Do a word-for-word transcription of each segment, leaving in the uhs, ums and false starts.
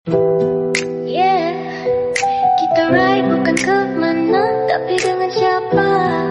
Yeah, kita ride bukan kemana, tapi dengan siapa?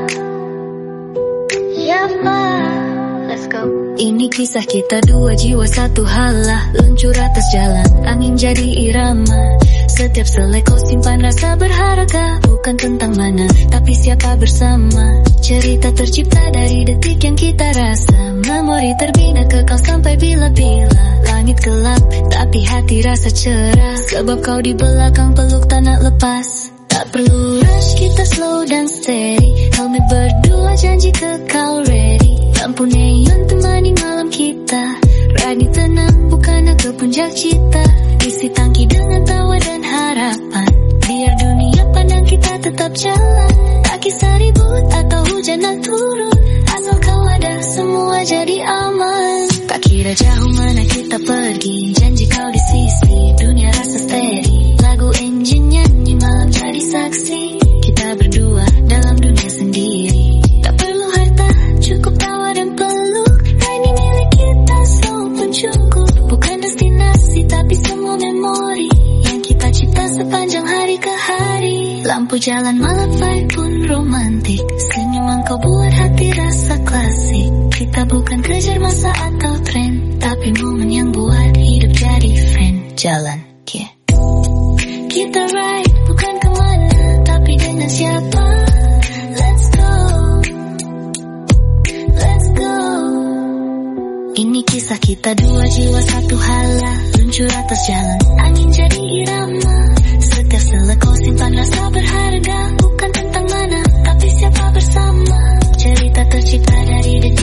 Siapa? Let's go. Ini kisah kita dua jiwa satu halah, luncur atas jalan, angin jadi irama. Setiap selai kau simpan rasa berharga, bukan tentang mana, tapi siapa bersama. Cerita tercipta dari detik yang kita rasa, memori terbina kekal sampai bila-bila. Langit gelap, tapi hati rasa cerah, sebab kau di belakang peluk tak nak lepas. Tak perlu rush, kita slow dan steady, helmet berdua janji kekal ready. Lampu neon temani malam kita, rani tenang bukan ke puncak cita. Isi tangki dengan tawa dan harapan, biar dunia pandang kita tetap jalan. Tak kisah ribut atau hujan nak turun, asal kau ada semua jadi aman. Tak kira jauh mana kita pergi, janji kau di sisi, dunia rasa steady. Lagu engine nyanyi malam jadi saksi, kita berdua dalam dunia sendiri. Tak perlu harta, cukup tawa dan peluk, ini milik kita slow pun cukup. Bukan destinasi tapi semua memori yang kita cipta sepanjang hari ke hari. Lampu jalan malam vibe pun romantik, senyuman kau buat hati rasa klasik. Kita bukan kejar masa atau tren, tapi momen yang buat hidup jadi friend. Jalan, yeah. Kita ride bukan kemana, tapi dengan siapa. Let's go, let's go. Ini kisah kita dua jiwa satu halah, luncur atas jalan, angin jadi irama. Setiap selai kau simpan rasa berharga, bukan tentang mana, tapi siapa bersama. Cerita tercipta dari detik